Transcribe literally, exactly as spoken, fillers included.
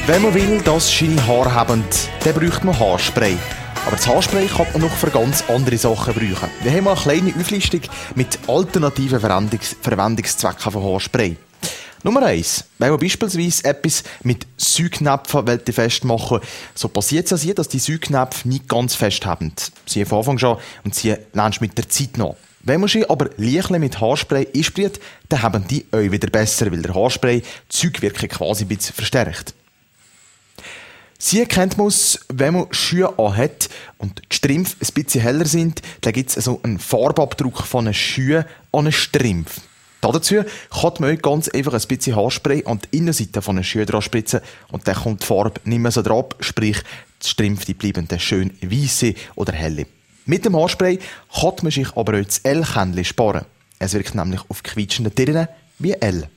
Wenn man will, dass seine Haare haben, dann braucht man Haarspray. Aber das Haarspray kann man noch für ganz andere Sachen brauchen. Wir haben mal eine kleine Auflistung mit alternativen Verwendungs- Verwendungszwecken von Haarspray. Nummer eins. Wenn man beispielsweise etwas mit Saugnäpfen festmachen will, so passiert es ja, dass die Saugnäpfe nicht ganz fest haben. Sie am Anfang schon und sie lernst mit der Zeit nach. Wenn man sie aber leicht mit Haarspray einsprüht, dann haben die euch wieder besser, weil der Haarspray die Zeugwirkung quasi ein bisschen verstärkt. Sie erkennt man es, wenn man Schuhe anhat und die Strümpfe ein bisschen heller sind, dann gibt es so einen Farbabdruck von einem Schuh an einen Strumpf. Dazu kann man euch ganz einfach ein bisschen Haarspray an die Innenseite von einem Schuh dran spritzen und dann kommt die Farbe nicht mehr so drauf, sprich die Strümpfe die bleiben dann schön weisse oder helle. Mit dem Haarspray kann man sich aber auch das L-Kännchen sparen. Es wirkt nämlich auf quietschende Tiere wie L.